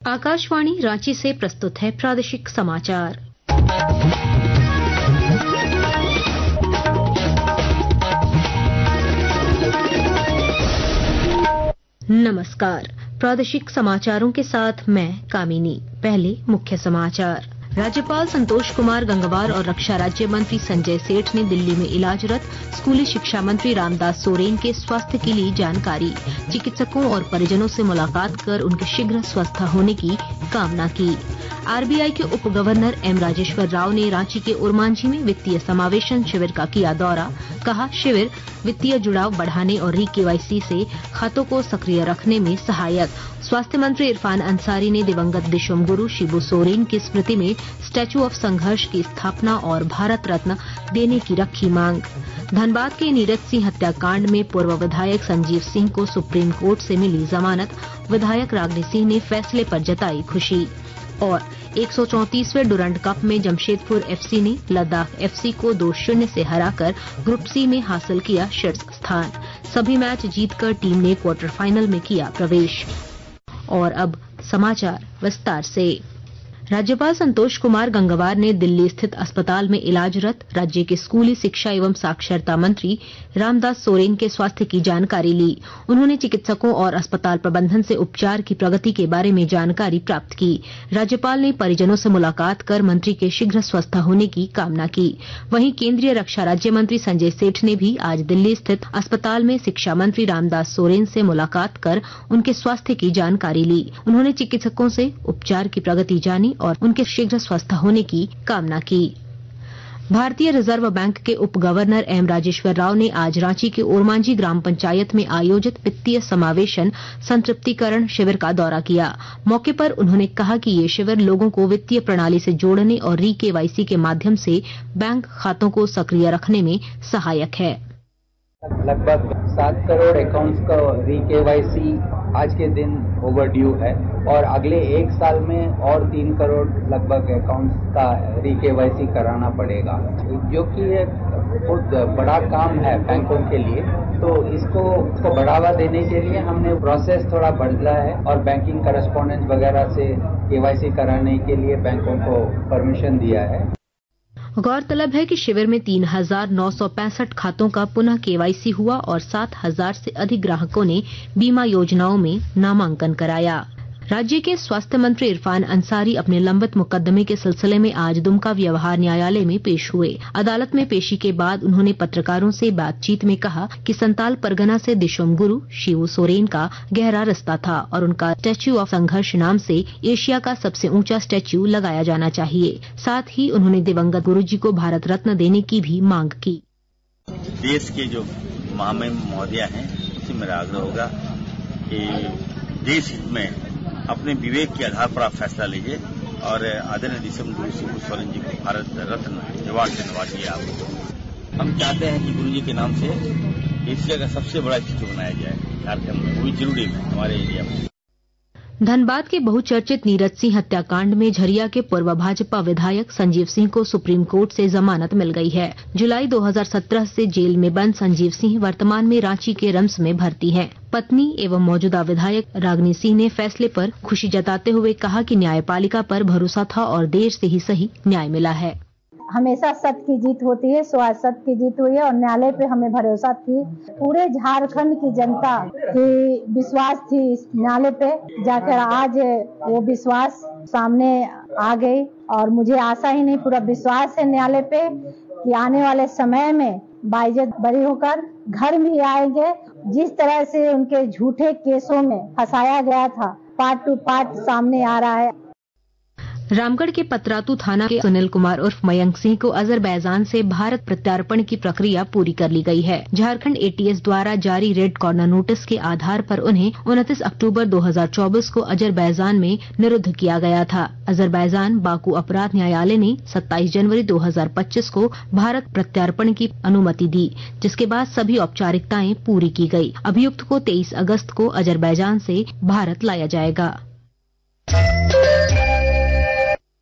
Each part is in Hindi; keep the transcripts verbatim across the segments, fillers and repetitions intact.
आकाशवाणी रांची से प्रस्तुत है प्रादेशिक समाचार। नमस्कार, प्रादेशिक समाचारों के साथ मैं कामिनी। पहले मुख्य समाचार। राज्यपाल संतोष कुमार गंगवार और रक्षा राज्य मंत्री संजय सेठ ने दिल्ली में इलाजरत स्कूली शिक्षा मंत्री रामदास सोरेन के स्वास्थ्य की ली जानकारी। चिकित्सकों और परिजनों से मुलाकात कर उनके शीघ्र स्वस्थ होने की कामना की। आरबीआई के उप गवर्नर एम राजेश्वर राव ने रांची के उरमांझी में वित्तीय समावेशन शिविर का किया दौरा। कहा, शिविर वित्तीय जुड़ाव बढ़ाने और री केवाईसी से खातों को सक्रिय रखने में सहायक। स्वास्थ्य मंत्री इरफान अंसारी ने दिवंगत दिशोम गुरु शिबू सोरेन की स्मृति में स्टैच्यू ऑफ संघर्ष की स्थापना और भारत रत्न देने की रखी मांग। धनबाद के नीरज सिंह हत्याकांड में पूर्व विधायक संजीव सिंह को सुप्रीम कोर्ट से मिली जमानत। विधायक रागिनी सिंह ने फैसले पर जताई खुशी। और एक सौ चौंतीसवें डुरंड कप में जमशेदपुर एफसी ने लद्दाख एफसी को दो शून्य से हराकर ग्रुप सी में हासिल किया शीर्ष स्थान। सभी मैच जीतकर टीम ने क्वार्टर फाइनल में किया प्रवेश। और अब समाचार विस्तार से। राज्यपाल संतोष कुमार गंगवार ने दिल्ली स्थित अस्पताल में इलाजरत राज्य के स्कूली शिक्षा एवं साक्षरता मंत्री रामदास सोरेन के स्वास्थ्य की जानकारी ली। उन्होंने चिकित्सकों और अस्पताल प्रबंधन से उपचार की प्रगति के बारे में जानकारी प्राप्त की। राज्यपाल ने परिजनों से मुलाकात कर मंत्री के शीघ्र स्वस्थ होने की कामना की। वहीं केंद्रीय रक्षा राज्य मंत्री संजय सेठ ने भी आज दिल्ली स्थित अस्पताल में शिक्षा मंत्री रामदास सोरेन से मुलाकात कर उनके स्वास्थ्य की जानकारी ली। उन्होंने चिकित्सकों से उपचार की प्रगति जानी और उनके शीघ्र स्वस्थ होने की कामना की। भारतीय रिजर्व बैंक के उप गवर्नर एम राजेश्वर राव ने आज रांची के ओरमांझी ग्राम पंचायत में आयोजित वित्तीय समावेशन संतृप्तिकरण शिविर का दौरा किया। मौके पर उन्होंने कहा कि ये शिविर लोगों को वित्तीय प्रणाली से जोड़ने और री केवाईसी के माध्यम से बैंक खातों को सक्रिय रखने में सहायक है। लगभग सात करोड़ अकाउंट्स का री केवाईसी आज के दिन ओवरड्यू है और अगले एक साल में और तीन करोड़ लगभग अकाउंट्स का री केवाईसी कराना पड़ेगा, जो कि एक बहुत बड़ा काम है बैंकों के लिए। तो इसको, इसको बढ़ावा देने के लिए हमने प्रोसेस थोड़ा बढ़ाया है और बैंकिंग करस्पॉन्डेंस वगैरह से केवाईसी कराने के लिए बैंकों को परमिशन दिया है। गौरतलब है कि शिविर में तीन हजार नौ सौ पैंसठ खातों का पुनः केवाईसी हुआ और सात हजार से अधिक ग्राहकों ने बीमा योजनाओं में नामांकन कराया। राज्य के स्वास्थ्य मंत्री इरफान अंसारी अपने लंबित मुकदमे के सिलसिले में आज दुमका व्यवहार न्यायालय में पेश हुए। अदालत में पेशी के बाद उन्होंने पत्रकारों से बातचीत में कहा कि संताल परगना से दिशोम गुरु शिबू सोरेन का गहरा रिश्ता था और उनका स्टैच्यू ऑफ संघर्ष नाम से एशिया का सबसे ऊंचा स्टैच्यू लगाया जाना चाहिए। साथ ही उन्होंने दिवंगत गुरु जी को भारत रत्न देने की भी मांग की। देश के जो महामहिम महोदय हैं, उससे मेरा आग्रह होगा कि देश हित में अपने विवेक के आधार पर आप फैसला लीजिए और आदरणीय दिशोम गुरु शिबू सोरेन जी को भारत रत्न अवार्ड से नवाजिए। आप हम चाहते हैं कि गुरु जी के नाम से एशिया का सबसे बड़ा स्टैच्यू बनाया जाए झारखंड में, वो भी जरूरी है हमारे एरिया में। धनबाद के बहुचर्चित नीरज सिंह हत्याकांड में झरिया के पूर्व भाजपा विधायक संजीव सिंह को सुप्रीम कोर्ट से जमानत मिल गई है। जुलाई दो हज़ार सत्रह से जेल में बंद संजीव सिंह वर्तमान में रांची के रिम्स में भर्ती हैं। पत्नी एवं मौजूदा विधायक रागिनी सिंह ने फैसले पर खुशी जताते हुए कहा कि न्यायपालिका पर भरोसा था और देर से ही सही न्याय मिला है। हमेशा सत्य की जीत होती है, सो आज सत्य की जीत हुई है और न्यायालय पे हमें भरोसा थी। पूरे झारखंड की जनता की विश्वास थी इस न्यायालय पे, जाकर आज वो विश्वास सामने आ गई और मुझे आशा ही नहीं पूरा विश्वास है न्यायालय पे कि आने वाले समय में बाइज्जत बरी होकर घर भी आएंगे। जिस तरह से उनके झूठे केसों में फंसाया गया था, पार्ट टू पार्ट सामने आ रहा है। रामगढ़ के पतरातू थाना के सुनील कुमार उर्फ मयंक सिंह को अजरबैजान से भारत प्रत्यार्पण की प्रक्रिया पूरी कर ली गई है। झारखंड एटीएस द्वारा जारी रेड कॉर्नर नोटिस के आधार पर उन्हें उनतीस अक्टूबर दो हज़ार चौबीस को अजरबैजान में निरुद्ध किया गया था। अजरबैजान बाकू अपराध न्यायालय ने सत्ताईस जनवरी दो हज़ार पच्चीस को भारत प्रत्यार्पण की अनुमति दी, जिसके बाद सभी औपचारिकताएं पूरी की गई। अभियुक्त को तेईस अगस्त को अजरबैजान से भारत लाया जाएगा।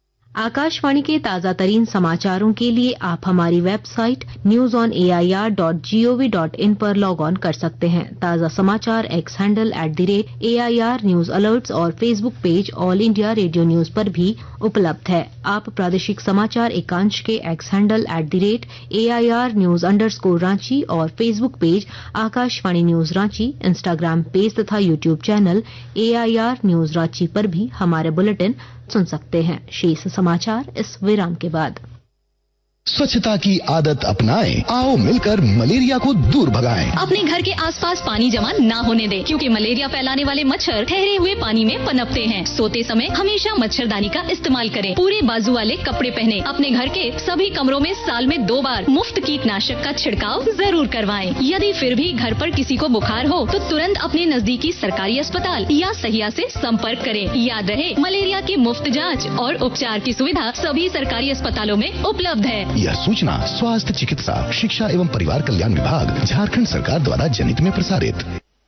आकाशवाणी के ताजा तरीन समाचारों के लिए आप हमारी website news on A I R dot G O V dot in पर लॉग ऑन कर सकते हैं। ताजा समाचार X handle at the rate A I R news alerts और Facebook page All India Radio news पर भी उपलब्ध है। आप प्रादेशिक समाचार एकांश के X handle at the rate A I R news underscore Ranchi और Facebook page Akashvani news Ranchi, Instagram page तथा YouTube channel A I R news Ranchi पर भी हमारे बुलेटिन सुन सकते हैं। शेष समाचार इस विराम के बाद। स्वच्छता की आदत अपनाएं, आओ मिलकर मलेरिया को दूर भगाएं। अपने घर के आसपास पानी जमा ना होने दें, क्योंकि मलेरिया फैलाने वाले मच्छर ठहरे हुए पानी में पनपते हैं। सोते समय हमेशा मच्छरदानी का इस्तेमाल करें। पूरे बाजू वाले कपड़े पहने। अपने घर के सभी कमरों में साल में दो बार मुफ्त कीटनाशक का छिड़काव जरूर करवाएं। यदि फिर भी घर पर किसी को बुखार हो तो तुरंत अपने नजदीकी सरकारी अस्पताल या सहिया से संपर्क करें। याद रहे, मलेरिया की मुफ्त जाँच और उपचार की सुविधा सभी सरकारी अस्पतालों में उपलब्ध है। यह सूचना स्वास्थ्य चिकित्सा शिक्षा एवं परिवार कल्याण विभाग झारखंड सरकार द्वारा जनहित में प्रसारित।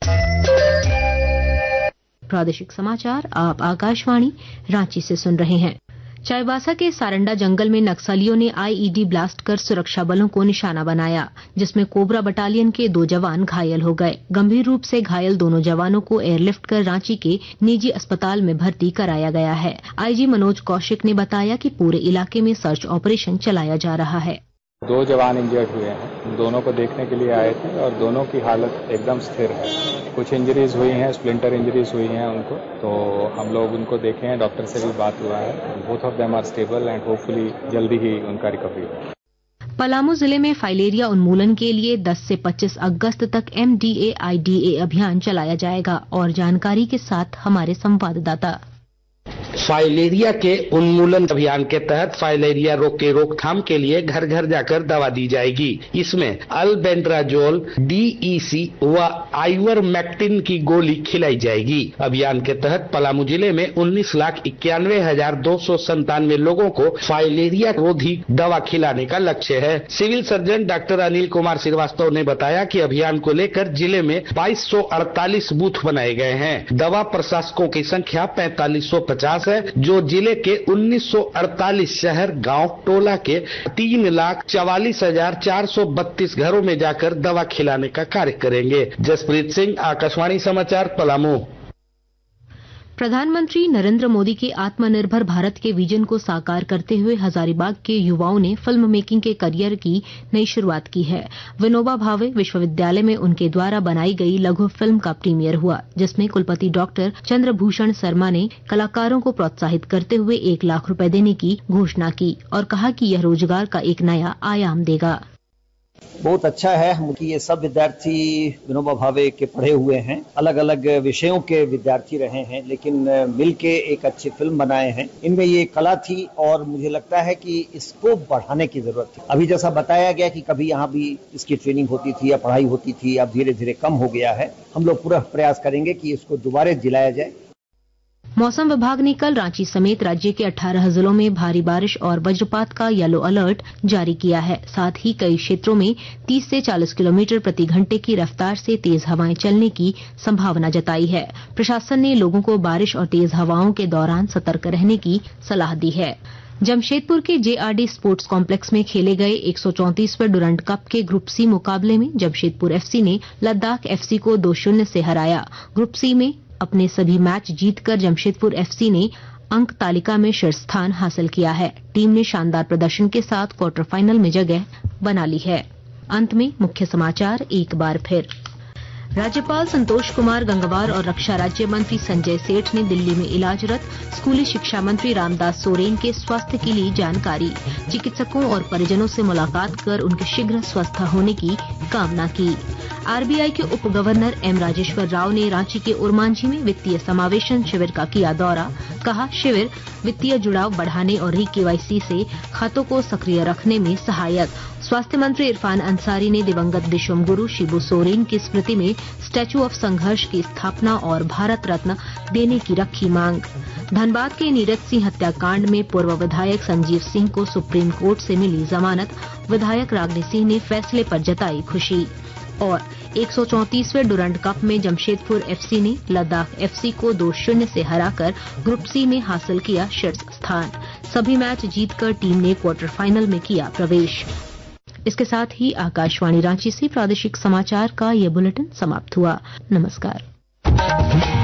प्रादेशिक समाचार आप आकाशवाणी रांची से सुन रहे हैं। चाईबासा के सारंडा जंगल में नक्सलियों ने आई ई डी ब्लास्ट कर सुरक्षा बलों को निशाना बनाया, जिसमें कोबरा बटालियन के दो जवान घायल हो गए। गंभीर रूप से घायल दोनों जवानों को एयरलिफ्ट कर रांची के निजी अस्पताल में भर्ती कराया गया है। आई जी मनोज कौशिक ने बताया कि पूरे इलाके में सर्च ऑपरेशन चलाया जा रहा है। दो जवान इंजर्ड हुए हैं, दोनों को देखने के लिए आए थे और दोनों की हालत एकदम स्थिर है। कुछ इंजरीज हुई हैं, स्प्लिंटर इंजरीज हुई हैं उनको, तो हम लोग उनको देखे हैं, डॉक्टर से भी बात हुआ है। Both of them are stable and hopefully जल्दी ही उनका रिकवरी हो। पलामू जिले में फाइलेरिया उन्मूलन के लिए दस से पच्चीस अगस्त तक M D A I D A अभियान चलाया जाएगा। और जानकारी के साथ हमारे संवाददाता। फाइलेरिया के उन्मूलन अभियान के तहत फाइलेरिया रोग के रोकथाम के लिए घर घर जाकर दवा दी जाएगी। इसमें अल्बेंड्राजोल, डी ई सी व आइवरमेक्टिन की गोली खिलाई जाएगी। अभियान के तहत पलामू जिले में उन्नीस लाख इक्यानवे हजार दो सौ संतानवे लोगों को फाइलेरिया रोधी दवा खिलाने का लक्ष्य है। Civil surgeon doctor Anil Kumar Srivastava ने बताया कि अभियान को लेकर जिले में बाईस सौ अड़तालीस बूथ बनाए गए हैं। दवा प्रशासकों की संख्या पैंतालीस सौ पचास है, जो जिले के उन्नीस सौ अड़तालीस शहर, गांव, टोला के तीन लाख चवालीस हजार चार सौ बत्तीस घरों में जाकर दवा खिलाने का कार्य करेंगे। जसप्रीत सिंह, आकाशवाणी समाचार, पलामू। प्रधानमंत्री नरेंद्र मोदी के आत्मनिर्भर भारत के विजन को साकार करते हुए हजारीबाग के युवाओं ने फिल्म मेकिंग के करियर की नई शुरुआत की है। विनोबा भावे विश्वविद्यालय में उनके द्वारा बनाई गई लघु फिल्म का प्रीमियर हुआ, जिसमें कुलपति डॉक्टर चंद्रभूषण शर्मा ने कलाकारों को प्रोत्साहित करते हुए एक लाख रुपए देने की घोषणा की और कहा कि यह रोजगार का एक नया आयाम देगा। बहुत अच्छा है कि ये सब विद्यार्थी विनोबा भावे के पढ़े हुए हैं, अलग अलग विषयों के विद्यार्थी रहे हैं, लेकिन मिलके एक अच्छी फिल्म बनाए हैं। इनमें ये कला थी और मुझे लगता है कि इसको बढ़ाने की जरूरत थी। अभी जैसा बताया गया कि कभी यहाँ भी इसकी ट्रेनिंग होती थी या पढ़ाई होती थी, अब धीरे धीरे कम हो गया है। हम लोग पूरा प्रयास करेंगे कि इसको दोबारा दिलाया जाए। मौसम विभाग ने कल रांची समेत राज्य के अठारह जिलों में भारी बारिश और वज्रपात का येलो अलर्ट जारी किया है। साथ ही कई क्षेत्रों में तीस से चालीस किलोमीटर प्रति घंटे की रफ्तार से तेज हवाएं चलने की संभावना जताई है। प्रशासन ने लोगों को बारिश और तेज हवाओं के दौरान सतर्क रहने की सलाह दी है। जमशेदपुर के J R D sports complex में खेले गए एक सौ चौंतीसवें डुरंड कप के ग्रुप सी मुकाबले में जमशेदपुर एफ सी ने लद्दाख एफ सी को दो शून्य से हराया। ग्रुप सी में अपने सभी मैच जीतकर जमशेदपुर एफ सी ने अंक तालिका में शीर्ष स्थान हासिल किया है। टीम ने शानदार प्रदर्शन के साथ क्वार्टर फाइनल में जगह बना ली है। अंत में मुख्य समाचार एक बार फिर। राज्यपाल संतोष कुमार गंगवार और रक्षा राज्य मंत्री संजय सेठ ने दिल्ली में इलाजरत स्कूली शिक्षा मंत्री रामदास सोरेन के स्वास्थ्य के लिए जानकारी। चिकित्सकों और परिजनों से मुलाकात कर उनके शीघ्र स्वस्थ होने की कामना की। आर बी आई के उप गवर्नर एम राजेश्वर राव ने रांची के उरमांझी में वित्तीय समावेशन शिविर का किया दौरा। कहा, शिविर वित्तीय जुड़ाव बढ़ाने और री के वाई सी से खातों को सक्रिय रखने में सहायक। स्वास्थ्य मंत्री इरफान अंसारी ने दिवंगत दिशोम गुरु शिबू सोरेन की स्मृति में स्टैच्यू ऑफ संघर्ष की स्थापना और भारत रत्न देने की रखी मांग। धनबाद के नीरज सिंह हत्याकांड में पूर्व विधायक संजीव सिंह को सुप्रीम कोर्ट से मिली जमानत। विधायक रागनी सिंह ने फैसले पर जताई खुशी। और एक सौ चौंतीसवें डुरंड कप में जमशेदपुर एफसी ने लद्दाख एफसी को दो शून्य से हराकर ग्रुप सी में हासिल किया शीर्ष स्थान। सभी मैच जीतकर टीम ने क्वार्टर फाइनल में किया प्रवेश। इसके साथ ही आकाशवाणी रांची से प्रादेशिक समाचार का ये बुलेटिन समाप्त हुआ। नमस्कार।